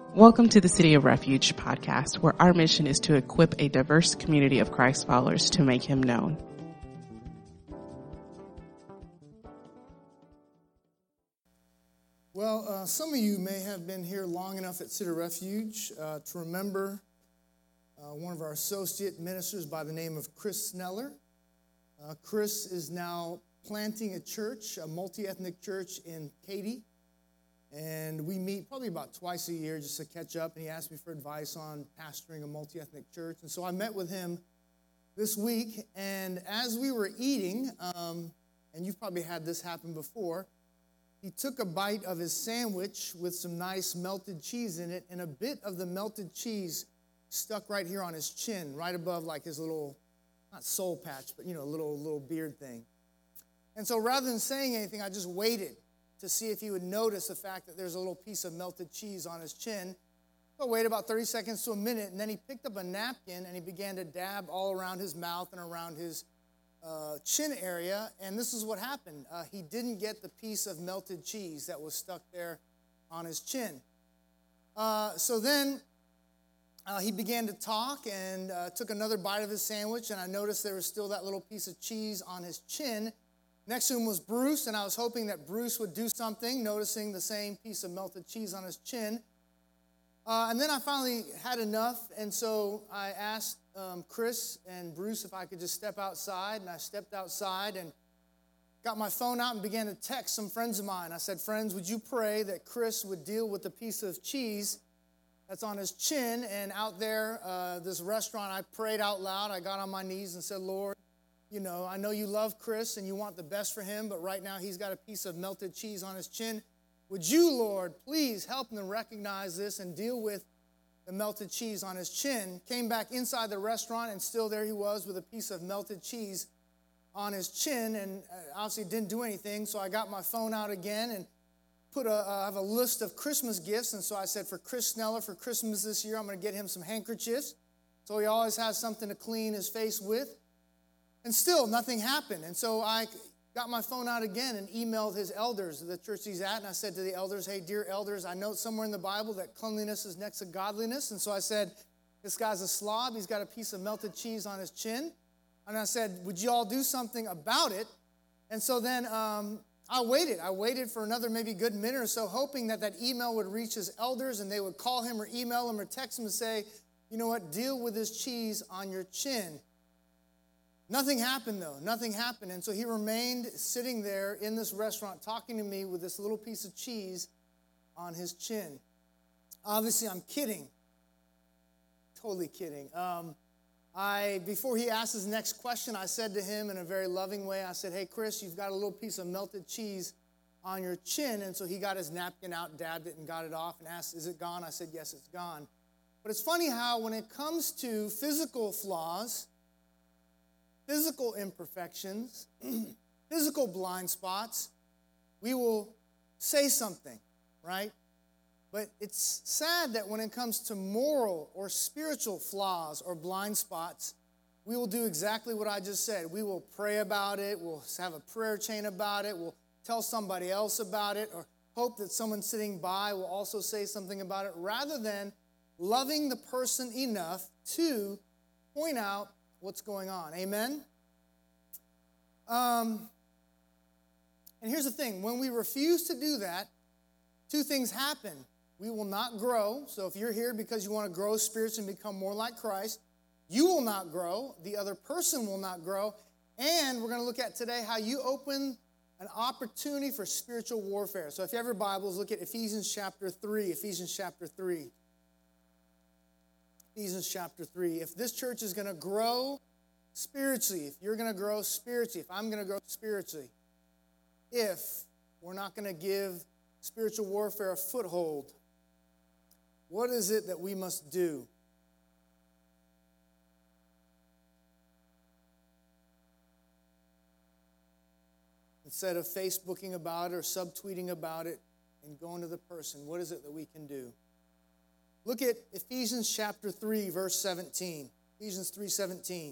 Welcome to the City of Refuge podcast, where our mission is to equip a diverse community of Christ followers to make him known. Well, some of you may have been here long enough at City of Refuge to remember one of our associate ministers by the name of Chris Sneller. Chris is now planting a church, a multi-ethnic church in Katy. And we meet probably about twice a year just to catch up. And he asked me for advice on pastoring a multi-ethnic church. And so I met with him this week. And as we were eating, and you've probably had this happen before, he took a bite of his sandwich with some nice melted cheese in it. And a bit of the melted cheese stuck right here on his chin, right above like his little, not soul patch, but, little beard thing. And so rather than saying anything, I just waited to see if he would notice the fact that there's a little piece of melted cheese on his chin. So I waited about 30 seconds to a minute, and then he picked up a napkin and he began to dab all around his mouth and around his chin area, and this is what happened. He didn't get the piece of melted cheese that was stuck there on his chin. So then he began to talk and took another bite of his sandwich, and I noticed there was still that little piece of cheese on his chin. Next to him was Bruce, and I was hoping that Bruce would do something, noticing the same piece of melted cheese on his chin. And then I finally had enough, and so I asked Chris and Bruce if I could just step outside, and I stepped outside and got my phone out and began to text some friends of mine. I said, friends, would you pray that Chris would deal with the piece of cheese that's on his chin? And out there, this restaurant, I prayed out loud. I got on my knees and said, Lord, I know you love Chris and you want the best for him, but right now he's got a piece of melted cheese on his chin. Would you, Lord, please help him recognize this and deal with the melted cheese on his chin? Came back inside the restaurant, and still there he was with a piece of melted cheese on his chin, and obviously didn't do anything, so I got my phone out again and I have a list of Christmas gifts, and so I said for Chris Sneller, for Christmas this year, I'm going to get him some handkerchiefs, so he always has something to clean his face with. And still, nothing happened. And so I got my phone out again and emailed his elders, the church he's at, and I said to the elders, hey, dear elders, I know somewhere in the Bible that cleanliness is next to godliness. And so I said, this guy's a slob. He's got a piece of melted cheese on his chin. And I said, would you all do something about it? And so then I waited. I waited for another maybe good minute or so, hoping that email would reach his elders and they would call him or email him or text him and say, you know what, deal with this cheese on your chin. Nothing happened, though. Nothing happened. And so he remained sitting there in this restaurant talking to me with this little piece of cheese on his chin. Obviously, I'm kidding. Totally kidding. Before he asked his next question, I said to him in a very loving way, I said, hey, Chris, you've got a little piece of melted cheese on your chin. And so he got his napkin out, dabbed it, and got it off and asked, is it gone? I said, yes, it's gone. But it's funny how when it comes to physical flaws, physical imperfections, physical blind spots, we will say something, right? But it's sad that when it comes to moral or spiritual flaws or blind spots, we will do exactly what I just said. We will pray about it. We'll have a prayer chain about it. We'll tell somebody else about it, or hope that someone sitting by will also say something about it, rather than loving the person enough to point out what's going on. Amen? And here's the thing. When we refuse to do that, two things happen. We will not grow. So if you're here because you want to grow spiritually and become more like Christ, you will not grow. The other person will not grow. And we're going to look at today how you open an opportunity for spiritual warfare. So if you have your Bibles, look at Ephesians chapter 3. Ephesians chapter 3. Ephesians chapter 3. If this church is going to grow spiritually, if you're going to grow spiritually, if I'm going to grow spiritually, if we're not going to give spiritual warfare a foothold, what is it that we must do? Instead of Facebooking about it or subtweeting about it and going to the person, what is it that we can do? Look at Ephesians chapter 3, verse 17. Ephesians 3:17.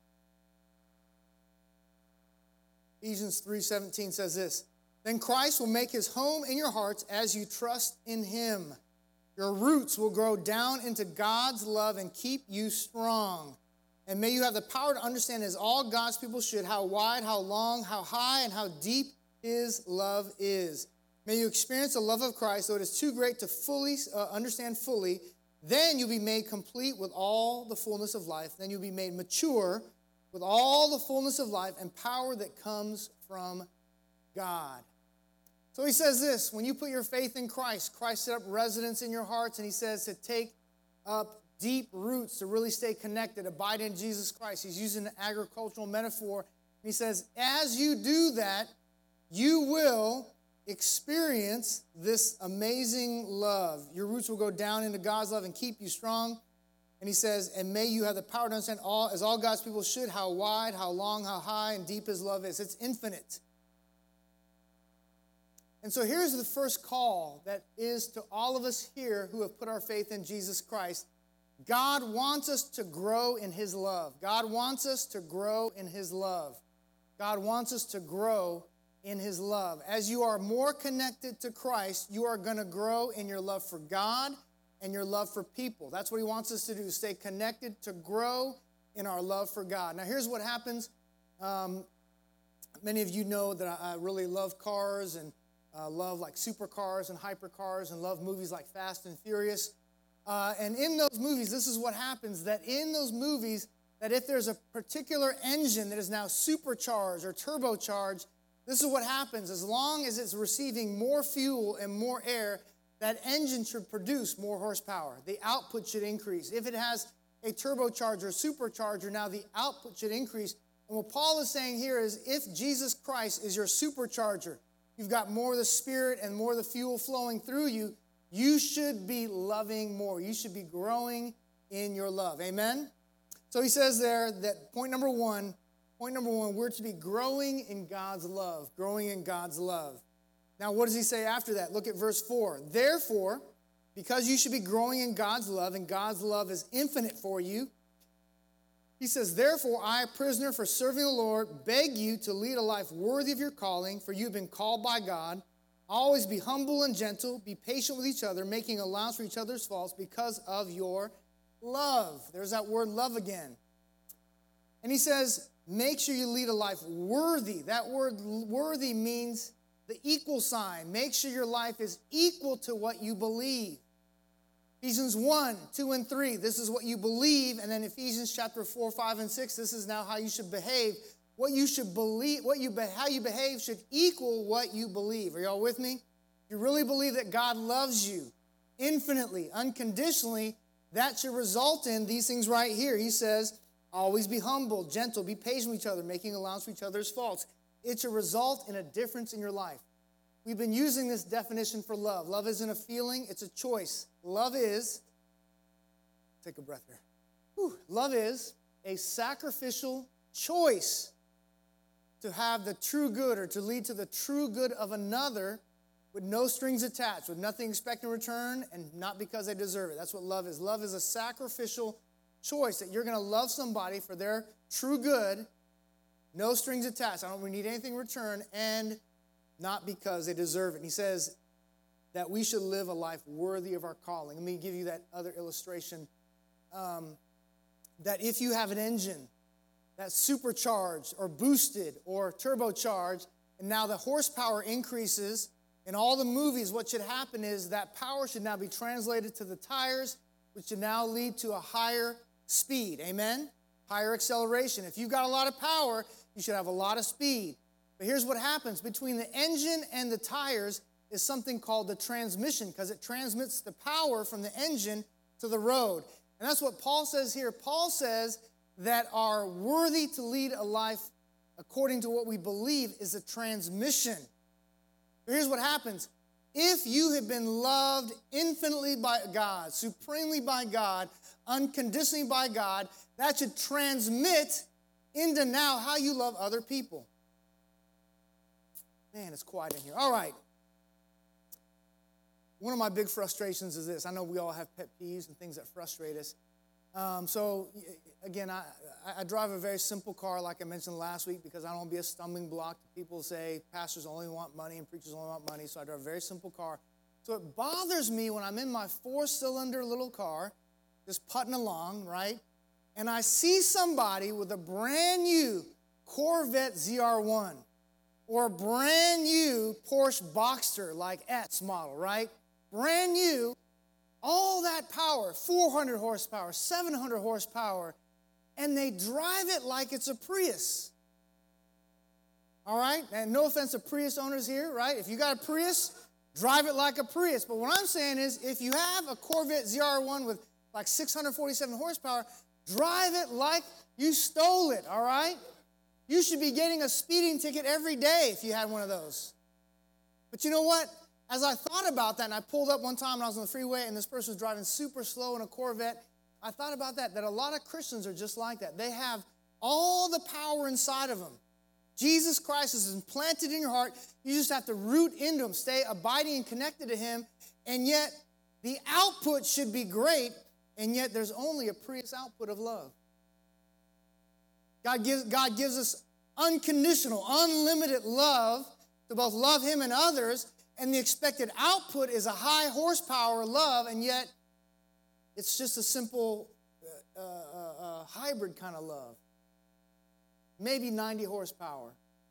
Ephesians 3:17 says this, then Christ will make his home in your hearts as you trust in him. Your roots will grow down into God's love and keep you strong. And may you have the power to understand, as all God's people should, how wide, how long, how high, and how deep His love is. May you experience the love of Christ, though it is too great to fully understand fully. Then you'll be made complete with all the fullness of life. Then you'll be made mature with all the fullness of life and power that comes from God. So he says this: when you put your faith in Christ, Christ set up residence in your hearts, and he says to take up deep roots, to really stay connected, abide in Jesus Christ. He's using an agricultural metaphor. And he says, as you do that, you will experience this amazing love. Your roots will go down into God's love and keep you strong. And he says, and may you have the power to understand all, as all God's people should, how wide, how long, how high, and deep His love is. It's infinite. And so here's the first call that is to all of us here who have put our faith in Jesus Christ. God wants us to grow in His love. God wants us to grow in His love. God wants us to grow in His love. As you are more connected to Christ, you are going to grow in your love for God and your love for people. That's what He wants us to do, stay connected, to grow in our love for God. Now, here's what happens. Many of you know that I really love cars and love like supercars and hypercars and love movies like Fast and Furious. And in those movies, this is what happens, that in those movies, that if there's a particular engine that is now supercharged or turbocharged, this is what happens. As long as it's receiving more fuel and more air, that engine should produce more horsepower. The output should increase. If it has a turbocharger, supercharger, now the output should increase. And what Paul is saying here is, if Jesus Christ is your supercharger, you've got more of the Spirit and more of the fuel flowing through you, you should be loving more. You should be growing in your love. Amen? So he says there that point number one, we're to be growing in God's love. Growing in God's love. Now, what does he say after that? Look at verse 4. Therefore, because you should be growing in God's love, and God's love is infinite for you, he says, therefore, I, a prisoner for serving the Lord, beg you to lead a life worthy of your calling, for you have been called by God. Always be humble and gentle, be patient with each other, making allowance for each other's faults because of your love. There's that word love again. And he says, make sure you lead a life worthy. That word worthy means the equal sign. Make sure your life is equal to what you believe. Ephesians 1, 2, and 3, this is what you believe. And then Ephesians chapter 4, 5, and 6, this is now how you should behave. What you should believe, how you behave should equal what you believe. Are y'all with me? If you really believe that God loves you infinitely, unconditionally, that should result in these things right here. He says, always be humble, gentle, be patient with each other, making allowance for each other's faults. It should result in a difference in your life. We've been using this definition for love. Love isn't a feeling, it's a choice. Love is, take a breath here. Love is a sacrificial choice to have the true good, or to lead to the true good of another with no strings attached, with nothing expecting return, and not because they deserve it. That's what love is. Love is a sacrificial choice that you're going to love somebody for their true good, no strings attached. I don't need anything in return, and not because they deserve it. And he says that we should live a life worthy of our calling. Let me give you that other illustration. That if you have an engine that's supercharged or boosted or turbocharged, and now the horsepower increases, in all the movies, what should happen is that power should now be translated to the tires, which should now lead to a higher speed. Amen? Higher acceleration. If you've got a lot of power, you should have a lot of speed. But here's what happens. Between the engine and the tires is something called the transmission, because it transmits the power from the engine to the road. And that's what Paul says here. Paul says that are worthy to lead a life according to what we believe is a transmission. But here's what happens. If you have been loved infinitely by God, supremely by God, unconditionally by God, that should transmit into now how you love other people. Man, it's quiet in here. All right. One of my big frustrations is this. I know we all have pet peeves and things that frustrate us. So, again, I drive a very simple car, like I mentioned last week, because I don't want to be a stumbling block. People say pastors only want money and preachers only want money, so I drive a very simple car. So it bothers me when I'm in my 4-cylinder little car, just putting along, right? And I see somebody with a brand new Corvette ZR1 or a brand new Porsche Boxster like S model, right? Brand new, all that power, 400 horsepower, 700 horsepower, and they drive it like it's a Prius. All right? And no offense to Prius owners here, right? If you got a Prius, drive it like a Prius. But what I'm saying is, if you have a Corvette ZR1 with like 647 horsepower, drive it like you stole it, all right? You should be getting a speeding ticket every day if you had one of those. But you know what? As I thought about that, and I pulled up one time when I was on the freeway, and this person was driving super slow in a Corvette, I thought about that a lot of Christians are just like that. They have all the power inside of them. Jesus Christ is implanted in your heart. You just have to root into him, stay abiding and connected to him, and yet the output should be great, and yet there's only a Prius output of love. God gives us unconditional, unlimited love to both love him and others, and the expected output is a high horsepower love, and yet it's just a simple hybrid kind of love. Maybe 90 horsepower.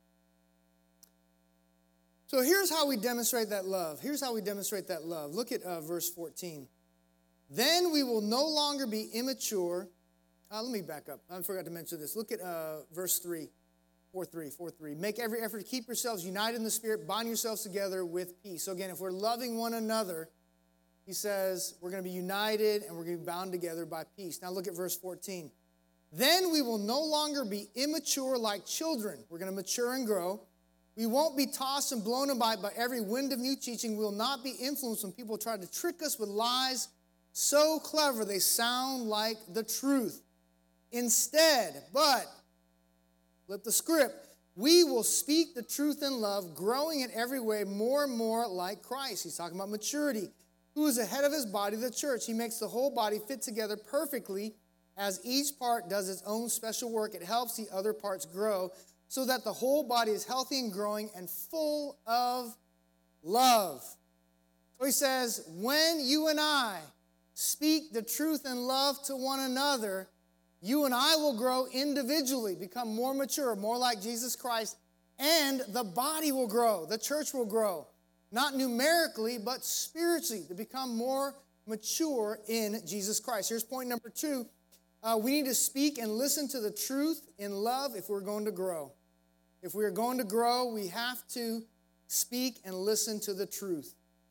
So here's how we demonstrate that love. Look at verse 14. Then we will no longer be immature. Let me back up. I forgot to mention this. Look at verse 3. 4:3. Make every effort to keep yourselves united in the Spirit, bind yourselves together with peace. So again, if we're loving one another, he says we're going to be united and we're going to be bound together by peace. Now look at verse 14. Then we will no longer be immature like children. We're going to mature and grow. We won't be tossed and blown about by every wind of new teaching. We will not be influenced when people try to trick us with lies so clever they sound like the truth. Instead, but, flip the script, we will speak the truth in love, growing in every way more and more like Christ. He's talking about maturity. Who is the head of his body, the church. He makes the whole body fit together perfectly. As each part does its own special work, it helps the other parts grow so that the whole body is healthy and growing and full of love. So he says, when you and I speak the truth in love to one another, you and I will grow individually, become more mature, more like Jesus Christ, and the body will grow, the church will grow. Not numerically, but spiritually, to become more mature in Jesus Christ. Here's point number 2. We need to speak and listen to the truth in love if we're going to grow. If we are going to grow, we have to speak and listen to the truth.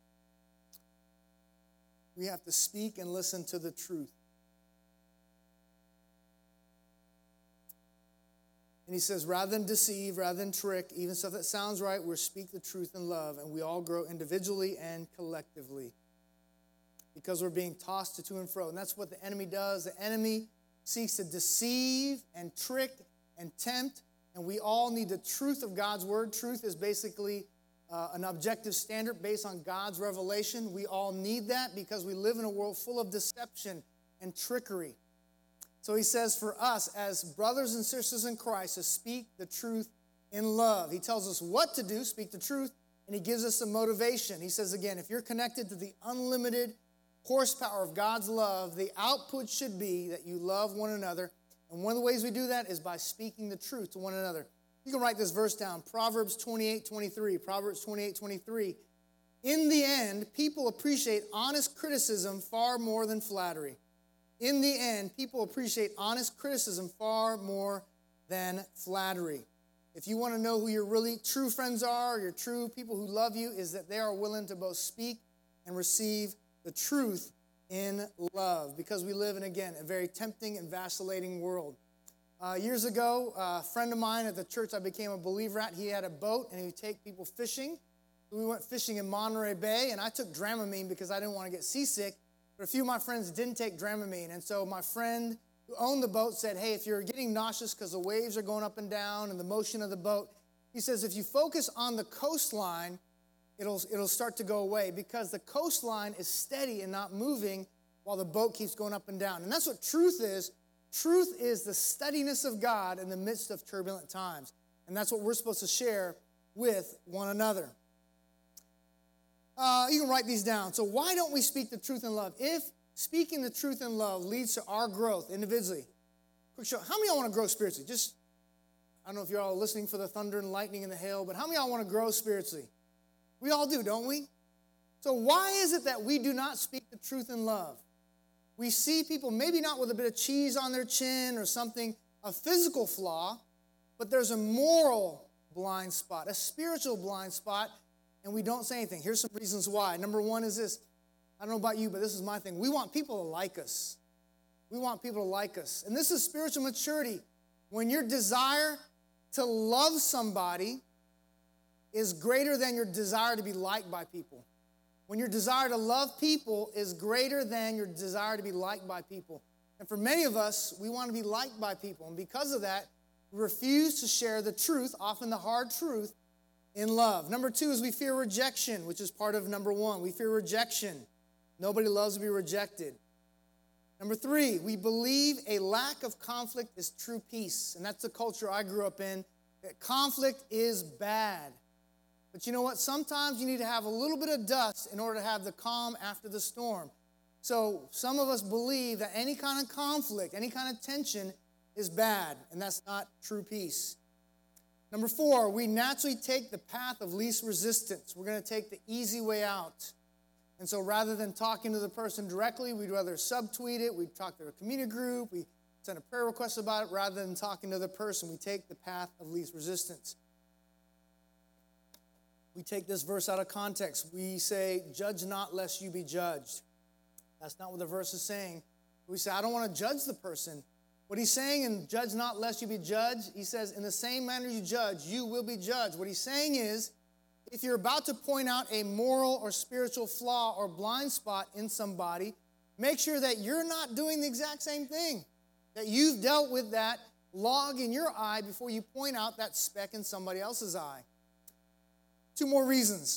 We have to speak and listen to the truth. And he says, rather than deceive, rather than trick, even stuff that sounds right, we'll speak the truth in love, and we all grow individually and collectively because we're being tossed to and fro. And that's what the enemy does. The enemy seeks to deceive and trick and tempt, and we all need the truth of God's word. Truth is basically an objective standard based on God's revelation. We all need that because we live in a world full of deception and trickery. So he says for us as brothers and sisters in Christ to speak the truth in love. He tells us what to do, speak the truth, and he gives us some motivation. He says again, if you're connected to the unlimited horsepower of God's love, the output should be that you love one another. And one of the ways we do that is by speaking the truth to one another. You can write this verse down, Proverbs 28:23. Proverbs 28:23. In the end, people appreciate honest criticism far more than flattery. In the end, people appreciate honest criticism far more than flattery. If you want to know who your really true friends are, your true people who love you, is that they are willing to both speak and receive the truth in love, because we live in, again, a very tempting and vacillating world. Years ago, a friend of mine at the church I became a believer at, he had a boat, and he would take people fishing. So we went fishing in Monterey Bay, and I took Dramamine because I didn't want to get seasick, but a few of my friends didn't take Dramamine. And so my friend who owned the boat said, hey, if you're getting nauseous because the waves are going up and down and the motion of the boat, he says, if you focus on the coastline, it'll start to go away, because the coastline is steady and not moving while the boat keeps going up and down. And that's what truth is. Truth is the steadiness of God in the midst of turbulent times. And that's what we're supposed to share with one another. You can write these down. So why don't we speak the truth in love? If speaking the truth in love leads to our growth individually. Quick show. How many of y'all want to grow spiritually? Just, I don't know if you're all listening for the thunder and lightning and the hail, but how many of y'all want to grow spiritually? We all do, don't we? So why is it that we do not speak the truth in love? We see people maybe not with a bit of cheese on their chin or something, a physical flaw, but there's a moral blind spot, a spiritual blind spot, and we don't say anything. Here's some reasons why. Number one is this. I don't know about you, but this is my thing. We want people to like us. We want people to like us. And this is spiritual maturity. When your desire to love somebody is greater than your desire to be liked by people. When your desire to love people is greater than your desire to be liked by people. And for many of us, we want to be liked by people. And because of that, we refuse to share the truth, often the hard truth, in love. Number two is we fear rejection, which is part of number one. We fear rejection. Nobody loves to be rejected. Number three, we believe a lack of conflict is true peace. And that's the culture I grew up in. That conflict is bad. But you know what? Sometimes you need to have a little bit of dust in order to have the calm after the storm. So some of us believe that any kind of conflict, any kind of tension is bad, and that's not true peace. Number four, we naturally take the path of least resistance. We're going to take the easy way out. And so rather than talking to the person directly, we'd rather subtweet it. We'd talk to a community group. We send a prayer request about it. Rather than talking to the person, we take the path of least resistance. We take this verse out of context. We say, judge not lest you be judged. That's not what the verse is saying. We say, I don't want to judge the person. What he's saying in judge not lest you be judged, he says, in the same manner you judge, you will be judged. What he's saying is, if you're about to point out a moral or spiritual flaw or blind spot in somebody, make sure that you're not doing the exact same thing, that you've dealt with that log in your eye before you point out that speck in somebody else's eye. Two more reasons.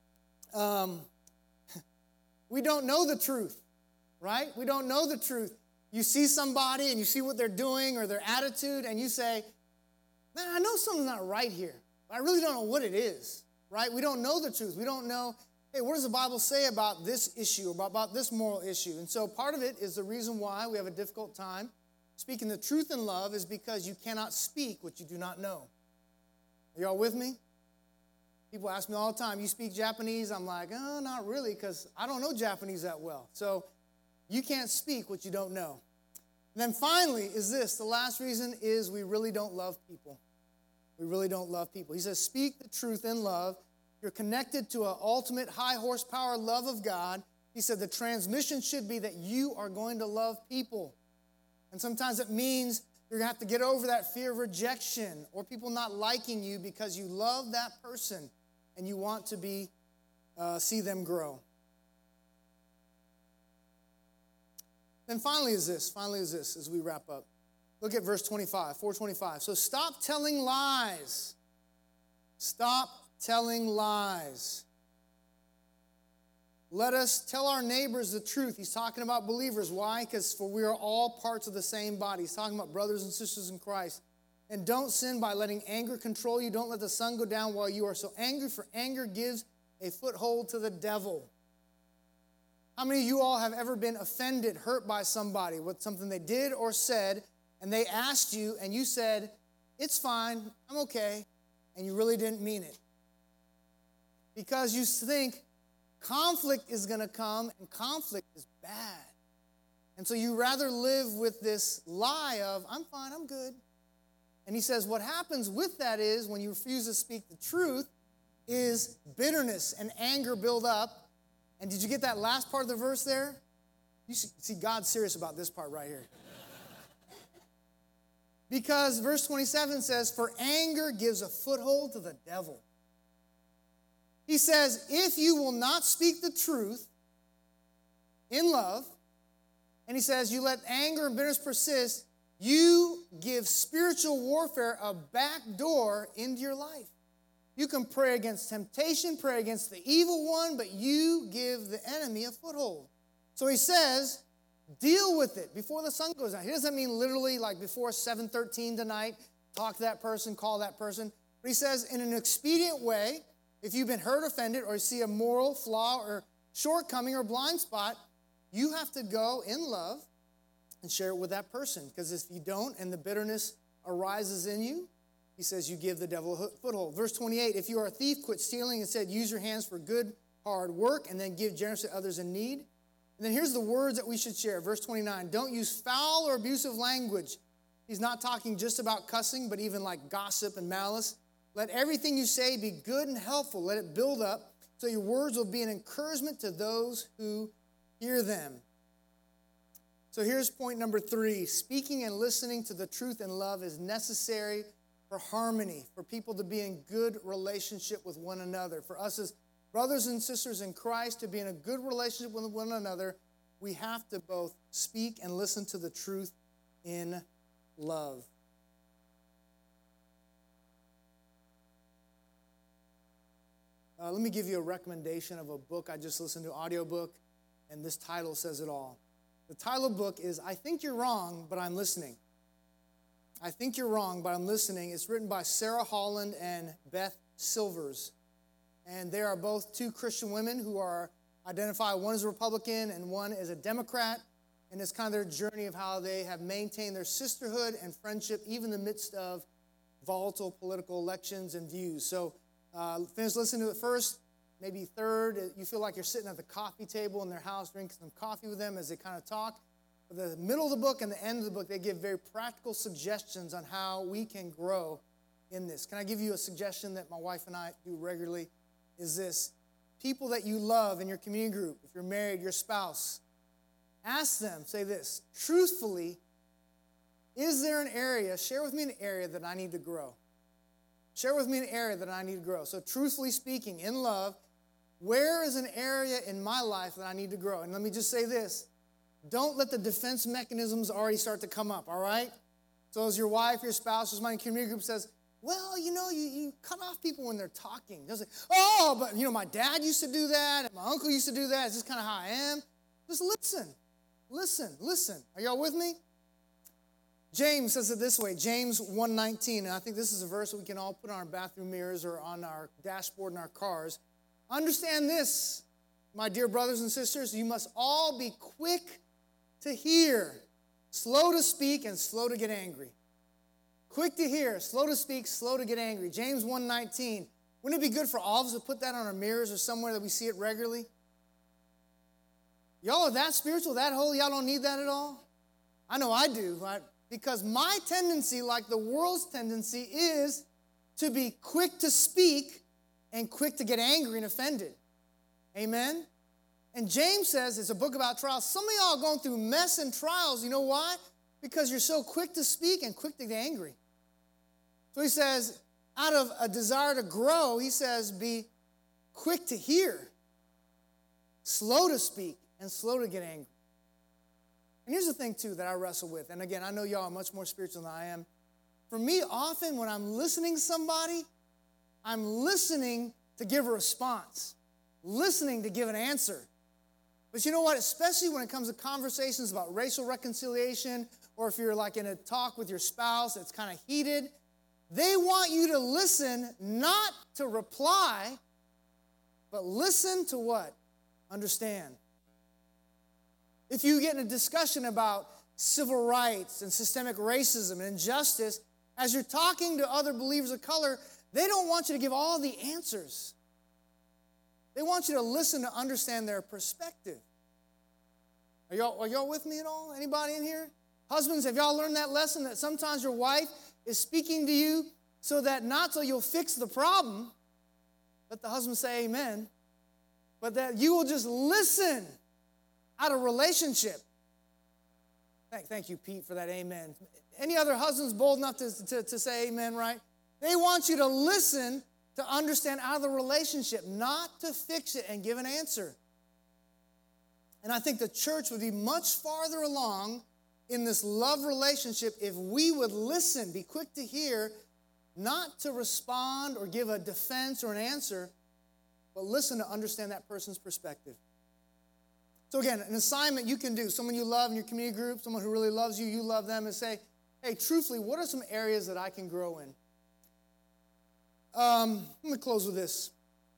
We don't know the truth, right? We don't know the truth. You see somebody and you see what they're doing or their attitude and you say, man, I know something's not right here, but I really don't know what it is, right? We don't know the truth. We don't know, hey, what does the Bible say about this issue, about this moral issue? And so part of it is the reason why we have a difficult time speaking the truth in love is because you cannot speak what you do not know. Are y'all with me? People ask me all the time, you speak Japanese? I'm like, oh, not really, because I don't know Japanese that well. So you can't speak what you don't know. And then finally is this. The last reason is we really don't love people. We really don't love people. He says, speak the truth in love. You're connected to an ultimate high horsepower love of God. He said the transmission should be that you are going to love people. And sometimes it means you're going to have to get over that fear of rejection or people not liking you because you love that person and you want to see them grow. Then finally is this, as we wrap up. Look at verse 25, 425. So stop telling lies. Stop telling lies. Let us tell our neighbors the truth. He's talking about believers. Why? Because for we are all parts of the same body. He's talking about brothers and sisters in Christ. And don't sin by letting anger control you. Don't let the sun go down while you are so angry, for anger gives a foothold to the devil. How many of you all have ever been offended, hurt by somebody with something they did or said, and they asked you, and you said, it's fine, I'm okay, and you really didn't mean it? Because you think conflict is going to come, and conflict is bad. And so you rather live with this lie of, I'm fine, I'm good. And he says what happens with that is, when you refuse to speak the truth, is bitterness and anger build up. And did you get that last part of the verse there? You see, God's serious about this part right here. Because verse 27 says, for anger gives a foothold to the devil. He says, if you will not speak the truth in love, and he says, you let anger and bitterness persist, you give spiritual warfare a back door into your life. You can pray against temptation, pray against the evil one, but you give the enemy a foothold. So he says, deal with it before the sun goes down. He doesn't mean literally like before 7:13 tonight, talk to that person, call that person. But he says in an expedient way, If you've been hurt, offended, or see a moral flaw or shortcoming or blind spot, you have to go in love and share it with that person. Because if you don't and the bitterness arises in you, he says you give the devil a foothold. Verse 28, if you are a thief, quit stealing. Instead, use your hands for good, hard work, and then give generously to others in need. And then here's the words that we should share. Verse 29, don't use foul or abusive language. He's not talking just about cussing, but even like gossip and malice. Let everything you say be good and helpful. Let it build up so your words will be an encouragement to those who hear them. So here's point number 3. Speaking and listening to the truth in love is necessary for harmony, for people to be in good relationship with one another. For us as brothers and sisters in Christ to be in a good relationship with one another, we have to both speak and listen to the truth in love. Let me give you a recommendation of a book I just listened to, an audiobook, and this title says it all. The title of the book is I Think You're Wrong, But I'm Listening. I Think You're Wrong, But I'm Listening. It's written by Sarah Holland and Beth Silvers. And they are both 2 Christian women who are identified. One is a Republican and one is a Democrat. And it's kind of their journey of how they have maintained their sisterhood and friendship even in the midst of volatile political elections and views. So finish listening to it first. Maybe third, you feel like you're sitting at the coffee table in their house drinking some coffee with them as they kind of talk. But the middle of the book and the end of the book, they give very practical suggestions on how we can grow in this. Can I give you a suggestion that my wife and I do regularly? Is this: people that you love in your community group, if you're married, your spouse, ask them, say this, truthfully, is there an area, share with me an area that I need to grow. Share with me an area that I need to grow. So truthfully speaking, in love, where is an area in my life that I need to grow? And let me just say this. Don't let the defense mechanisms already start to come up, all right? So as your wife, your spouse, or somebody in community group says, well, you cut off people when they're talking. They'll say, oh, but, my dad used to do that, and my uncle used to do that. It's just kind of how I am. Just listen. Are y'all with me? James says it this way, James 1:19, and I think this is a verse that we can all put on our bathroom mirrors or on our dashboard in our cars. Understand this, my dear brothers and sisters, you must all be quick to hear, slow to speak, and slow to get angry. Quick to hear, slow to speak, slow to get angry. James 1:19. Wouldn't it be good for all of us to put that on our mirrors or somewhere that we see it regularly? Y'all are that spiritual, that holy, y'all don't need that at all? I know I do, right? Because my tendency, like the world's tendency, is to be quick to speak and quick to get angry and offended. Amen? And James says, it's a book about trials. Some of y'all are going through mess and trials. You know why? Because you're so quick to speak and quick to get angry. So he says, out of a desire to grow, he says, be quick to hear, slow to speak, and slow to get angry. And here's the thing, too, that I wrestle with. And again, I know y'all are much more spiritual than I am. For me, often when I'm listening to somebody, I'm listening to give a response, listening to give an answer. But you know what? Especially when it comes to conversations about racial reconciliation, or if you're like in a talk with your spouse that's kind of heated, they want you to listen, not to reply, but listen to what? Understand. If you get in a discussion about civil rights and systemic racism and injustice, as you're talking to other believers of color, they don't want you to give all the answers. They want you to listen to understand their perspective. Are y'all with me at all? Anybody in here? Husbands, have y'all learned that lesson that sometimes your wife is speaking to you so that not so you'll fix the problem, let the husband say amen, but that you will just listen out of relationship. Thank you, Pete, for that amen. Any other husbands bold enough to say amen, right? They want you to listen to understand out of the relationship, not to fix it and give an answer. And I think the church would be much farther along in this love relationship if we would listen, be quick to hear, not to respond or give a defense or an answer, but listen to understand that person's perspective. So again, an assignment you can do, someone you love in your community group, someone who really loves you, you love them, and say, hey, truthfully, what are some areas that I can grow in? Let me close with this.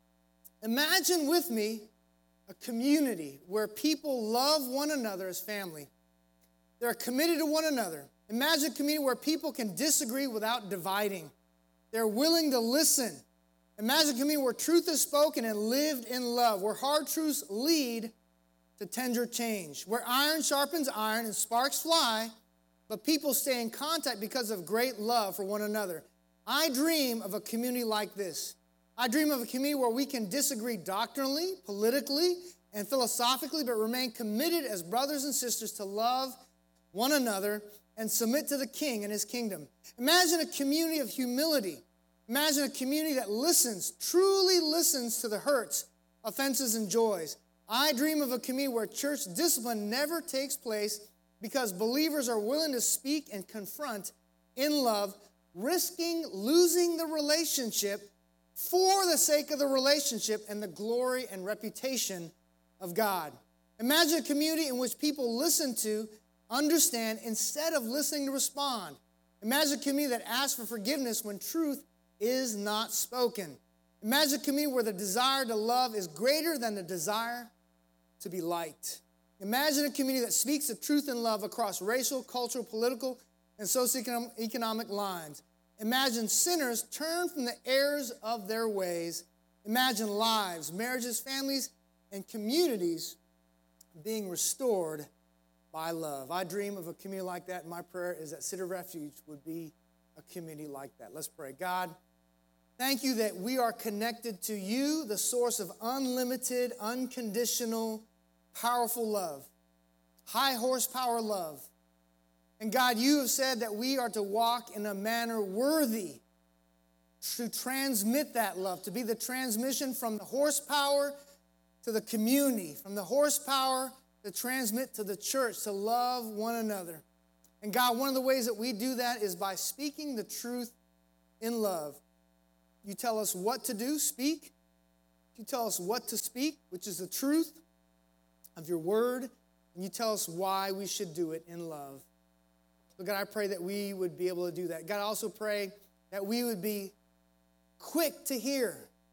Imagine with me a community where people love one another as family. They're committed to one another. Imagine a community where people can disagree without dividing. They're willing to listen. Imagine a community where truth is spoken and lived in love, where hard truths lead to tender change, where iron sharpens iron and sparks fly, but people stay in contact because of great love for one another. I dream of a community like this. I dream of a community where we can disagree doctrinally, politically, and philosophically, but remain committed as brothers and sisters to love one another and submit to the King and his kingdom. Imagine a community of humility. Imagine a community that listens, truly listens to the hurts, offenses, and joys. I dream of a community where church discipline never takes place because believers are willing to speak and confront in love, risking losing the relationship for the sake of the relationship and the glory and reputation of God. Imagine a community in which people listen to, understand, instead of listening to respond. Imagine a community that asks for forgiveness when truth is not spoken. Imagine a community where the desire to love is greater than the desire to be liked. Imagine a community that speaks the truth in love across racial, cultural, political, and socioeconomic lines. Imagine sinners turn from the errors of their ways. Imagine lives, marriages, families, and communities being restored by love. I dream of a community like that, and my prayer is that City of Refuge would be a community like that. Let's pray. God, thank you that we are connected to you, the source of unlimited, unconditional, powerful love, high horsepower love. And God, you have said that we are to walk in a manner worthy to transmit that love, to be the transmission from the horsepower to the community, from the horsepower to transmit to the church, to love one another. And God, one of the ways that we do that is by speaking the truth in love. You tell us what to do, speak. You tell us what to speak, which is the truth of your word. And you tell us why we should do it in love. So God, I pray that we would be able to do that. God, I also pray that we would be quick to hear,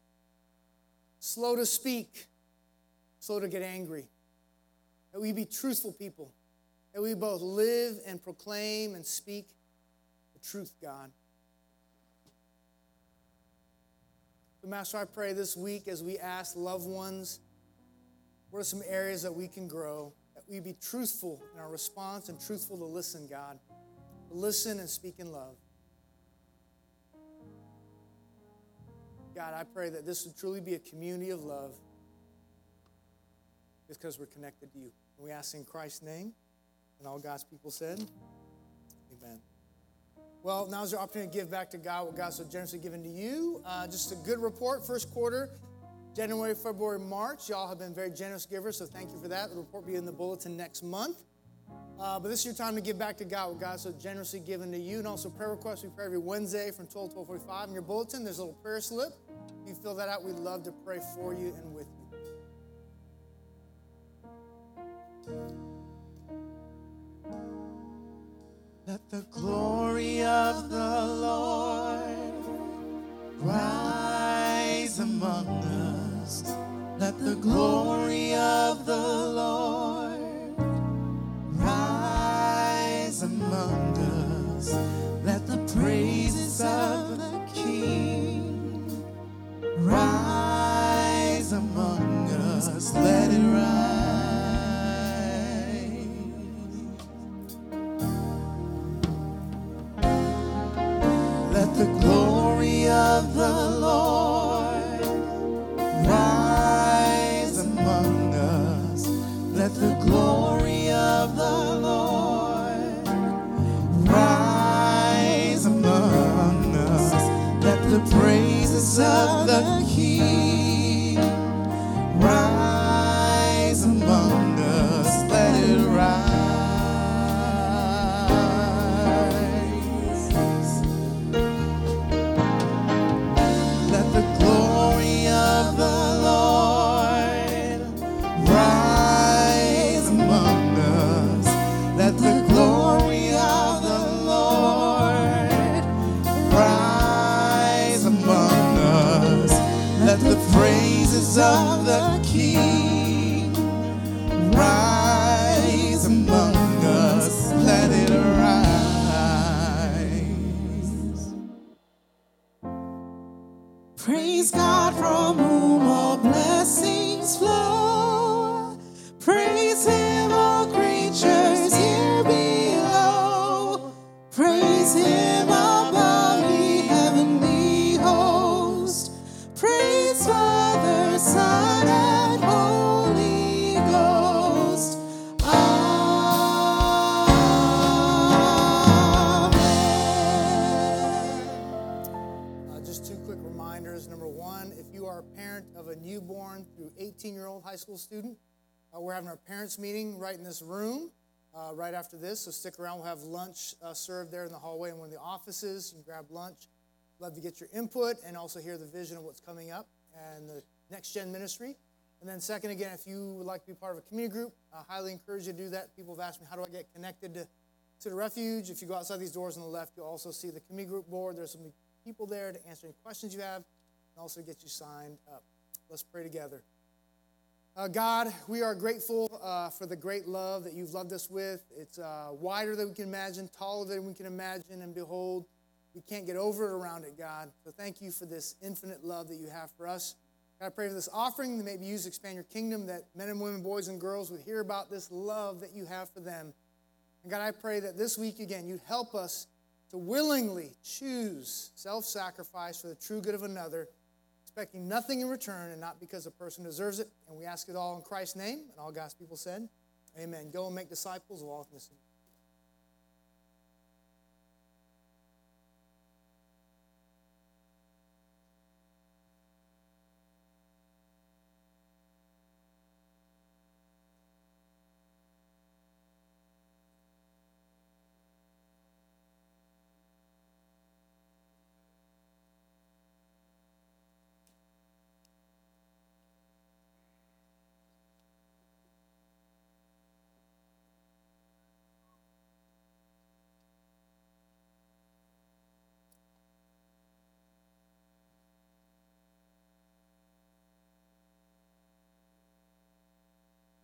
slow to speak, slow to get angry. That we be truthful people. That we both live and proclaim and speak the truth, God. So, Master, I pray this week as we ask loved ones, what are some areas that we can grow? That we be truthful in our response and truthful to listen, God. To listen and speak in love. God, I pray that this would truly be a community of love because we're connected to you. And we ask in Christ's name, and all God's people said, amen. Well, now's your opportunity to give back to God what God's so generously given to you. Just a good report, first quarter, January, February, March. Y'all have been very generous givers, so thank you for that. The report will be in the bulletin next month. But this is your time to give back to God what God's so generously given to you. And also prayer requests. We pray every Wednesday from 12 to 12:45. In your bulletin, there's a little prayer slip. If you fill that out, we'd love to pray for you and with you. Let the glory of the Lord rise among us. Let the glory of the Lord rise among us. Let the praises of the King rise among us. Let it rise. Let the glory of the Lord rise among the King. Rise among us, let it arise. Praise God from whom all blessings flow. Praise Him, all creatures here below. Praise Him above, ye heavenly host. Praise Father, Son, and Holy Ghost. Amen. Just two quick reminders. Number one, if you are a parent of a newborn through 18-year-old high school student, we're having our parents' meeting right in this room right after this, so stick around. We'll have lunch served there in the hallway in one of the offices. You can grab lunch. Love to get your input and also hear the vision of what's coming up and the Next Gen ministry. And then second, again, if you would like to be part of a community group, I highly encourage you to do that. People have asked me, how do I get connected to the Refuge? If you go outside these doors on the left, you'll also see the community group board. There's some people there to answer any questions you have and also get you signed up. Let's pray together. God, we are grateful for the great love that you've loved us with. It's wider than we can imagine, taller than we can imagine, and behold, we can't get over it or around it, God. So thank you for this infinite love that you have for us. God, I pray for this offering that may be used to expand your kingdom, that men and women, boys and girls would hear about this love that you have for them. And God, I pray that this week, again, you'd help us to willingly choose self-sacrifice for the true good of another, expecting nothing in return and not because a person deserves it. And we ask it all in Christ's name. And all God's people said, amen. Go and make disciples of all ethnicity.